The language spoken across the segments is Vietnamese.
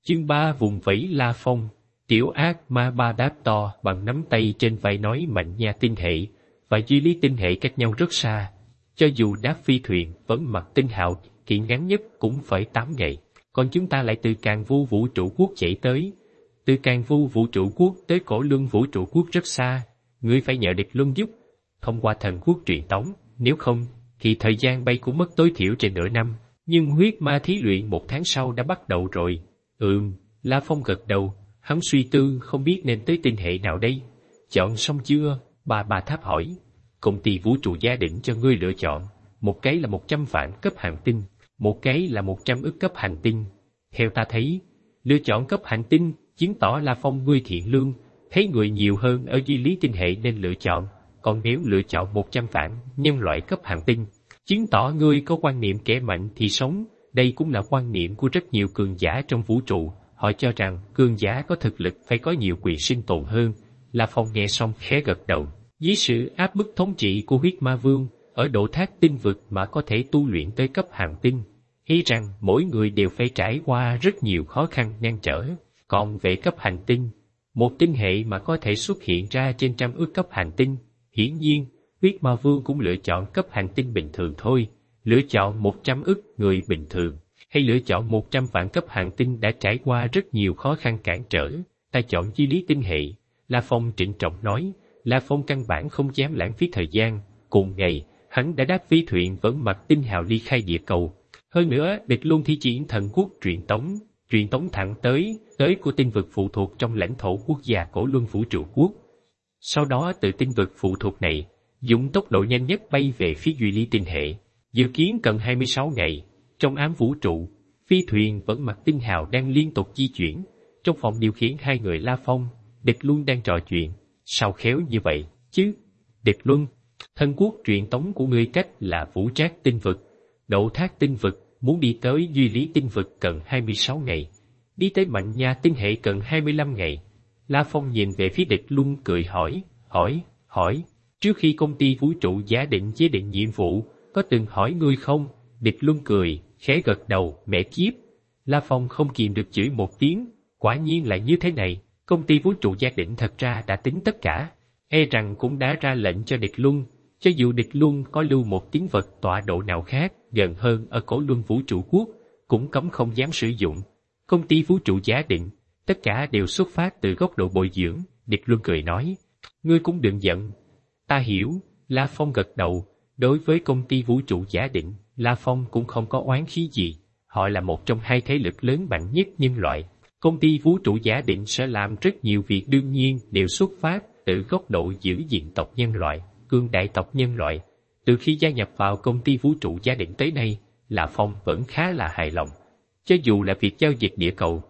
Chương 3 vùng vẫy La Phong. Tiểu ác ma ba đáp to bằng nắm tay trên vai nói Mạnh Nha tinh hệ và Duy Lý tinh hệ cách nhau rất xa. Cho dù đáp phi thuyền vẫn mặc tinh hào thì ngắn nhất cũng phải 8 ngày. Còn chúng ta lại từ Càn Vu vũ trụ quốc chạy tới. Từ Càn Vu vũ trụ quốc tới Cổ Luân vũ trụ quốc rất xa. Ngươi phải nhờ Địch Luân giúp, thông qua thần quốc truyền tống. Nếu không, thì thời gian bay cũng mất tối thiểu trên nửa năm. Nhưng huyết ma thí luyện 1 tháng sau đã bắt đầu rồi. La Phong gật đầu. Hắn suy tư không biết nên tới tinh hệ nào đây. Chọn xong chưa? Bà Tháp hỏi. Công ty vũ trụ gia định cho ngươi lựa chọn. Một cái là 100 vạn cấp hành tinh, một cái là 100 ức cấp hành tinh. Theo ta thấy, lựa chọn cấp hành tinh chứng tỏ La Phong ngươi thiện lương, thấy người nhiều hơn ở Duy Lý tinh hệ nên lựa chọn. Còn nếu lựa chọn 100 vạn nhân loại cấp hành tinh, chứng tỏ ngươi có quan niệm kẻ mạnh thì sống. Đây cũng là quan niệm của rất nhiều cường giả trong vũ trụ. Họ cho rằng cường giả có thực lực phải có nhiều quyền sinh tồn hơn. La Phong nghe xong khẽ gật đầu. Dưới sự áp bức thống trị của huyết ma vương, ở độ thác tinh vực mà có thể tu luyện tới cấp hành tinh, ý rằng mỗi người đều phải trải qua rất nhiều khó khăn ngăn trở. Còn về cấp hành tinh, một tinh hệ mà có thể xuất hiện ra trên trăm ức cấp hành tinh, hiển nhiên, huyết ma vương cũng lựa chọn cấp hành tinh bình thường thôi. Lựa chọn 100 ức người bình thường, hay lựa chọn 100 vạn cấp hành tinh đã trải qua rất nhiều khó khăn cản trở. Ta chọn Duy Lý tinh hệ, La Phong trịnh trọng nói. La Phong căn bản không dám lãng phí thời gian. Cùng ngày, hắn đã đáp phi thuyền vẫn mặc tinh hào ly khai địa cầu. Hơn nữa, Địch Luân thi triển thần quốc truyền tống thẳng tới của tinh vực phụ thuộc trong lãnh thổ quốc gia Cổ Luân vũ trụ quốc. Sau đó từ tinh vực phụ thuộc này, dùng tốc độ nhanh nhất bay về phía Duy Lý tinh hệ. Dự kiến cần 26 ngày. Trong ám vũ trụ, phi thuyền vẫn mặc tinh hào đang liên tục di chuyển. Trong phòng điều khiển hai người La Phong, Địch Luân đang trò chuyện. Sao khéo như vậy, chứ? Địch Luân, thần quốc truyền tống của ngươi cách là Vũ Trác tinh vực. Độ thác tinh vực, muốn đi tới Duy Lý tinh vực cần 26 ngày. Đi tới Mạnh Nha tinh hệ cần 25 ngày. La Phong nhìn về phía Địch Luân cười hỏi. Trước khi công ty vũ trụ giả định chế định nhiệm vụ, có từng hỏi ngươi không? Địch Luân cười, khẽ gật đầu, mẹ kiếp. La Phong không kìm được chửi một tiếng, quả nhiên lại như thế này. Công ty vũ trụ gia định thật ra đã tính tất cả, rằng cũng đã ra lệnh cho Địch Luân, cho dù Địch Luân có lưu một tiếng vật tọa độ nào khác gần hơn ở Cổ Luân vũ trụ quốc, cũng cấm không dám sử dụng. Công ty vũ trụ giả định, tất cả đều xuất phát từ góc độ bồi dưỡng. Địch Luân cười nói, ngươi cũng đừng giận. Ta hiểu. La Phong gật đầu. Đối với công ty vũ trụ giả định, La Phong cũng không có oán khí gì. Họ là một trong hai thế lực lớn mạnh nhất nhân loại. Công ty vũ trụ giả định sẽ làm rất nhiều việc đương nhiên đều xuất phát từ góc độ giữ gìn tộc nhân loại, cương đại tộc nhân loại. Từ khi gia nhập vào công ty vũ trụ giả định tới nay, La Phong vẫn khá là hài lòng. Cho dù là việc giao dịch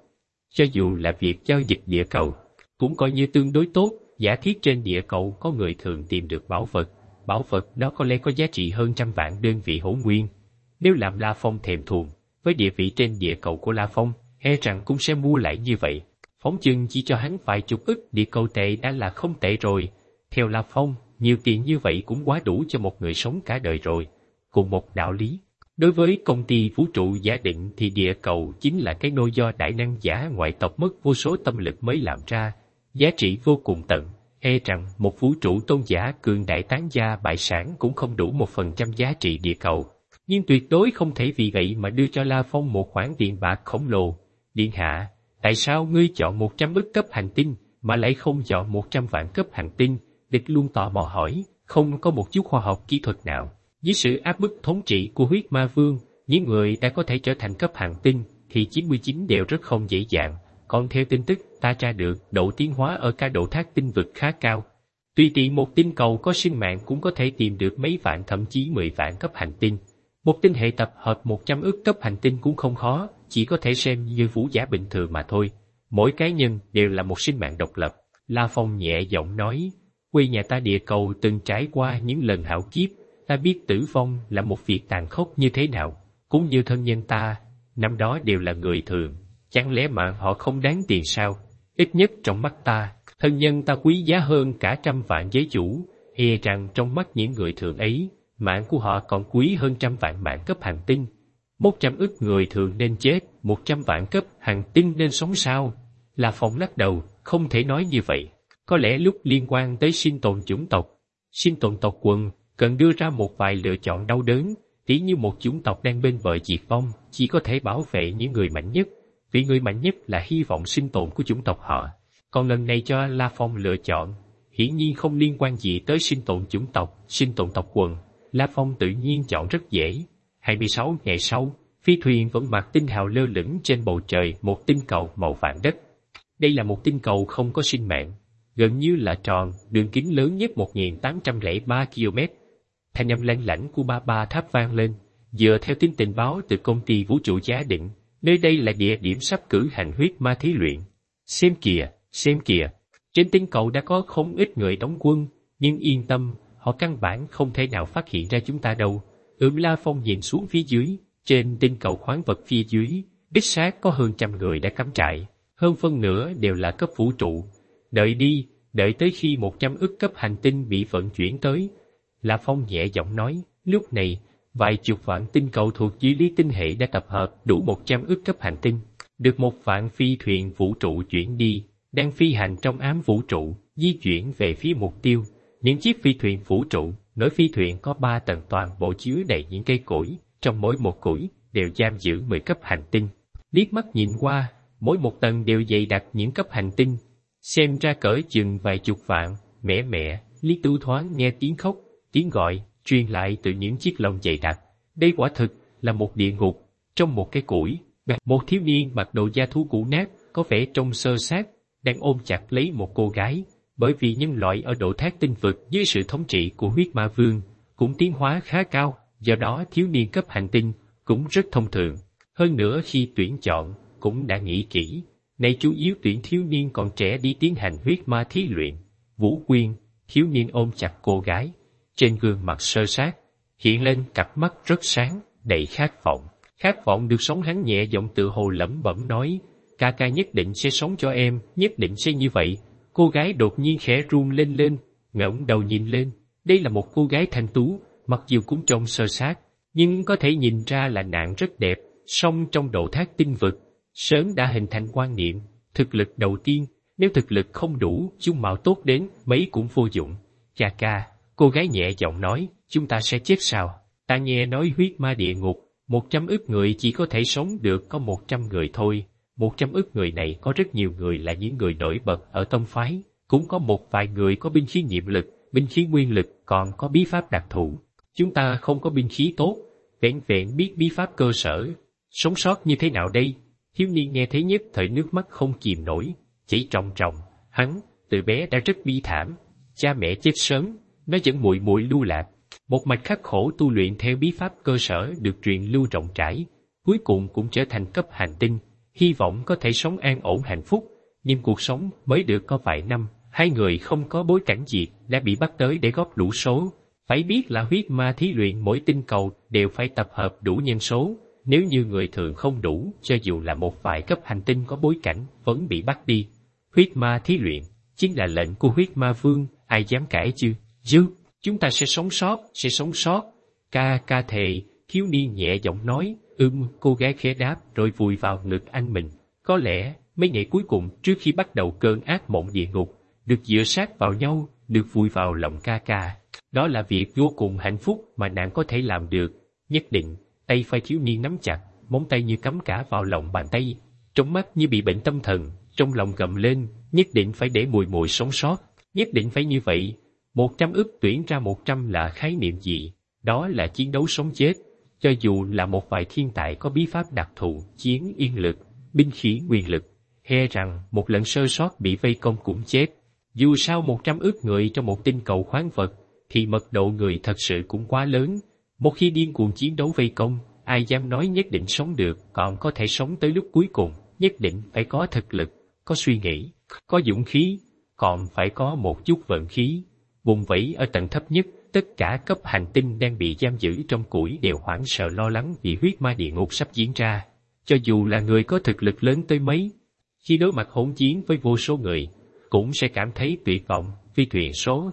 địa cầu, cũng coi như tương đối tốt. Giả thiết trên địa cầu có người thường tìm được bảo vật đó có lẽ có giá trị hơn 100 vạn đơn vị hỗn nguyên. Nếu làm La Phong thèm thuồng, với địa vị trên địa cầu của La Phong, rằng cũng sẽ mua lại như vậy. Phóng chừng chỉ cho hắn vài chục ức địa cầu tệ đã là không tệ rồi. Theo La Phong, nhiều tiền như vậy cũng quá đủ cho một người sống cả đời rồi. Cùng một đạo lý, đối với công ty vũ trụ giả định thì địa cầu chính là cái nôi do đại năng giả ngoại tộc mất vô số tâm lực mới làm ra, giá trị vô cùng tận. Rằng một vũ trụ tôn giả cường đại tán gia bại sản cũng không đủ 1% giá trị địa cầu. Nhưng tuyệt đối không thể vì vậy mà đưa cho La Phong một khoản tiền bạc khổng lồ. Điện hạ, tại sao ngươi chọn 100 ức cấp hành tinh mà lại không chọn 100 vạn cấp hành tinh? Địch Luân tò mò hỏi. Không có một chút khoa học kỹ thuật nào. Dưới sự áp bức thống trị của huyết ma vương, những người đã có thể trở thành cấp hành tinh thì 99 đều rất không dễ dàng. Còn theo tin tức ta tra được, độ tiến hóa ở cả độ thác tinh vực khá cao. Tùy tiện một tinh cầu có sinh mạng cũng có thể tìm được mấy vạn thậm chí 10 vạn cấp hành tinh. Một tinh hệ tập hợp 100 ức cấp hành tinh cũng không khó, chỉ có thể xem như vũ giả bình thường mà thôi. Mỗi cá nhân đều là một sinh mạng độc lập. La Phong nhẹ giọng nói, quê nhà ta địa cầu từng trải qua những lần hạo kiếp, ta biết tử vong là một việc tàn khốc như thế nào. Cũng như thân nhân ta, năm đó đều là người thường, chẳng lẽ mạng họ không đáng tiền sao? Ít nhất trong mắt ta, thân nhân ta quý giá hơn cả 100 vạn giới chủ, rằng trong mắt những người thường ấy, mạng của họ còn quý hơn 100 vạn mạng cấp hành tinh. 100 ức người thường nên chết, 100 vạn cấp hành tinh nên sống sao? La Phong lắc đầu, không thể nói như vậy. Có lẽ lúc liên quan tới sinh tồn chủng tộc, sinh tồn tộc quần, cần đưa ra một vài lựa chọn đau đớn, tỉ như một chủng tộc đang bên bờ diệt vong, chỉ có thể bảo vệ những người mạnh nhất, vì người mạnh nhất là hy vọng sinh tồn của chủng tộc họ. Còn lần này cho La Phong lựa chọn, hiển nhiên không liên quan gì tới sinh tồn chủng tộc, sinh tồn tộc quần. La Phong tự nhiên chọn rất dễ. 26 ngày sau, phi thuyền vẫn mặc tinh hào lơ lửng trên bầu trời một tinh cầu màu vàng đất. Đây là một tinh cầu không có sinh mạng, gần như là tròn, đường kính lớn nhất 1803 km. Thanh âm lanh lảnh của ba tháp vang lên, dựa theo tin tình báo từ công ty vũ trụ giá định, nơi đây là địa điểm sắp cử hành huyết ma thí luyện. Xem kìa, trên tinh cầu đã có không ít người đóng quân, nhưng yên tâm, họ căn bản không thể nào phát hiện ra chúng ta đâu. La Phong nhìn xuống phía dưới, trên tinh cầu khoáng vật phía dưới, đích xác có hơn 100 người đã cắm trại, hơn phân nửa đều là cấp vũ trụ. Đợi tới khi 100 ức cấp hành tinh bị vận chuyển tới. La Phong nhẹ giọng nói, lúc này, vài chục vạn tinh cầu thuộc dưới lý tinh hệ đã tập hợp đủ 100 ức cấp hành tinh, được 1 vạn phi thuyền vũ trụ chuyển đi, đang phi hành trong ám vũ trụ, di chuyển về phía mục tiêu. Những chiếc phi thuyền vũ trụ, mỗi phi thuyền có 3 tầng toàn bộ chứa đầy những cây củi, trong mỗi một củi đều giam giữ 10 cấp hành tinh. Liếc mắt nhìn qua, mỗi một tầng đều dày đặc những cấp hành tinh, xem ra cỡ chừng vài chục vạn. Mẹ, Lý Tú thoáng nghe tiếng khóc, tiếng gọi, truyền lại từ những chiếc lồng dày đặc. Đây quả thực là một địa ngục, trong một cái củi. Một thiếu niên mặc đồ da thú cũ nát, có vẻ trông xơ xác, đang ôm chặt lấy một cô gái. Bởi vì nhân loại ở độ thác tinh vực dưới sự thống trị của huyết ma vương cũng tiến hóa khá cao, do đó thiếu niên cấp hành tinh cũng rất thông thường. Hơn nữa khi tuyển chọn cũng đã nghĩ kỹ, này chủ yếu tuyển thiếu niên còn trẻ đi tiến hành huyết ma thí luyện. Vũ Quyên, thiếu niên ôm chặt cô gái, trên gương mặt sơ sát hiện lên cặp mắt rất sáng, đầy khát vọng. Khát vọng được sống, hắn nhẹ giọng tự hồ lẩm bẩm nói, ca nhất định sẽ sống cho em, nhất định sẽ như vậy. Cô gái đột nhiên khẽ run lên, ngẩng đầu nhìn lên. Đây là một cô gái thanh tú, mặc dù cũng trông sơ sát, nhưng có thể nhìn ra là nàng rất đẹp. Song trong độ thác tinh vực, sớm đã hình thành quan niệm, thực lực đầu tiên, nếu thực lực không đủ, dung mạo tốt đến mấy cũng vô dụng. Ca, cô gái nhẹ giọng nói, chúng ta sẽ chết sao? Ta nghe nói huyết ma địa ngục, 100 ức người chỉ có thể sống được có 100 người thôi. 100 ức người này có rất nhiều người là những người nổi bật ở tông phái, cũng có một vài người có binh khí nhiệm lực, binh khí nguyên lực, còn có bí pháp đặc thù. Chúng ta không có binh khí tốt, vẹn biết bí pháp cơ sở. Sống sót như thế nào đây? Thiếu niên nghe thấy nhất thời nước mắt không kìm nổi, chỉ tròng. Hắn từ bé đã rất bi thảm, cha mẹ chết sớm, nó vẫn muội lưu lạc. Một mạch khắc khổ tu luyện theo bí pháp cơ sở được truyền lưu rộng rãi, cuối cùng cũng trở thành cấp hành tinh, hy vọng có thể sống an ổn hạnh phúc. Nhưng cuộc sống mới được có vài năm, hai người không có bối cảnh gì đã bị bắt tới để góp đủ số. Phải biết là huyết ma thí luyện mỗi tinh cầu đều phải tập hợp đủ nhân số, nếu như người thường không đủ, cho dù là một vài cấp hành tinh có bối cảnh vẫn bị bắt đi. Huyết ma thí luyện chính là lệnh của huyết ma vương, ai dám cãi chứ? Chúng ta sẽ sống sót. Ca thề, thiếu niên nhẹ giọng nói. Cô gái khẽ đáp rồi vùi vào ngực anh mình. Có lẽ mấy ngày cuối cùng trước khi bắt đầu cơn ác mộng địa ngục, được dựa sát vào nhau, được vùi vào lòng ca. Đó là việc vô cùng hạnh phúc mà nàng có thể làm được. Nhất định. Tay phải thiếu niên nắm chặt, móng tay như cắm cả vào lòng bàn tay, trong mắt như bị bệnh tâm thần, trong lòng gầm lên, nhất định phải để muội sống sót, nhất định phải như vậy. 100 ức tuyển ra 100 là khái niệm gì? Đó là chiến đấu sống chết. Cho dù là một vài thiên tài có bí pháp đặc thù, chiến yên lực, binh khí nguyên lực, e rằng một lần sơ sót bị vây công cũng chết. Dù sao 100 ức người trong một tinh cầu khoáng vật, thì mật độ người thật sự cũng quá lớn. Một khi điên cuồng chiến đấu vây công, ai dám nói nhất định sống được, còn có thể sống tới lúc cuối cùng, nhất định phải có thực lực, có suy nghĩ, có dũng khí, còn phải có một chút vận khí. Vùng vẫy ở tầng thấp nhất, tất cả cấp hành tinh đang bị giam giữ trong củi đều hoảng sợ lo lắng vì huyết ma địa ngục sắp diễn ra. Cho dù là người có thực lực lớn tới mấy, khi đối mặt hỗn chiến với vô số người, cũng sẽ cảm thấy tuyệt vọng. Phi thuyền số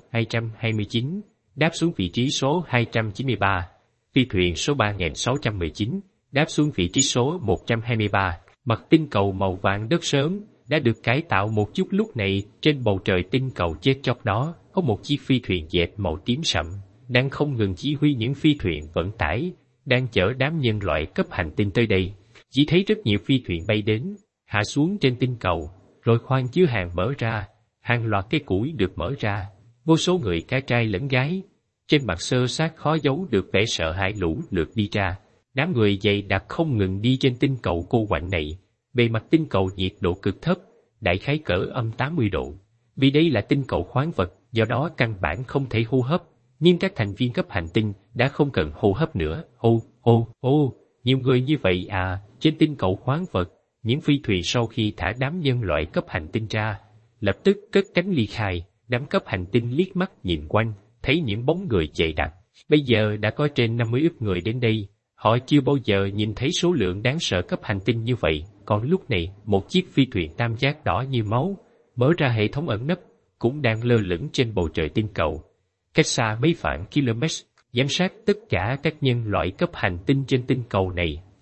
229 đáp xuống vị trí số 293, phi thuyền số 3619 đáp xuống vị trí số 123. Mặt tinh cầu màu vàng đất sớm đã được cải tạo một chút. Lúc này trên bầu trời tinh cầu chết chóc đó có một chiếc phi thuyền dệt màu tím sậm đang không ngừng chỉ huy những phi thuyền vận tải đang chở đám nhân loại cấp hành tinh tới đây. Chỉ thấy rất nhiều phi thuyền bay đến, hạ xuống trên tinh cầu, rồi khoang chứa hàng mở ra, hàng loạt cây củi được mở ra, vô số người cả trai lẫn gái trên mặt sơ sát khó giấu được vẻ sợ hãi lũ lượt đi ra. Đám người dày đặc không ngừng đi trên tinh cầu cô quạnh này. Bề mặt tinh cầu nhiệt độ cực thấp, đại khái cỡ âm 80 độ. Vì đây là tinh cầu khoáng vật, do đó căn bản không thể hô hấp. Nhưng các thành viên cấp hành tinh đã không cần hô hấp nữa. Nhiều người như vậy à. Trên tinh cầu khoáng vật, những phi thuyền sau khi thả đám nhân loại cấp hành tinh ra, lập tức cất cánh ly khai. Đám cấp hành tinh liếc mắt nhìn quanh, thấy những bóng người dày đặc. Bây giờ đã có trên 50 ức người đến đây. Họ chưa bao giờ nhìn thấy số lượng đáng sợ cấp hành tinh như vậy. Còn lúc này, một chiếc phi thuyền tam giác đỏ như máu, mở ra hệ thống ẩn nấp, cũng đang lơ lửng trên bầu trời tinh cầu. Cách xa mấy vạn km, giám sát tất cả các nhân loại cấp hành tinh trên tinh cầu này.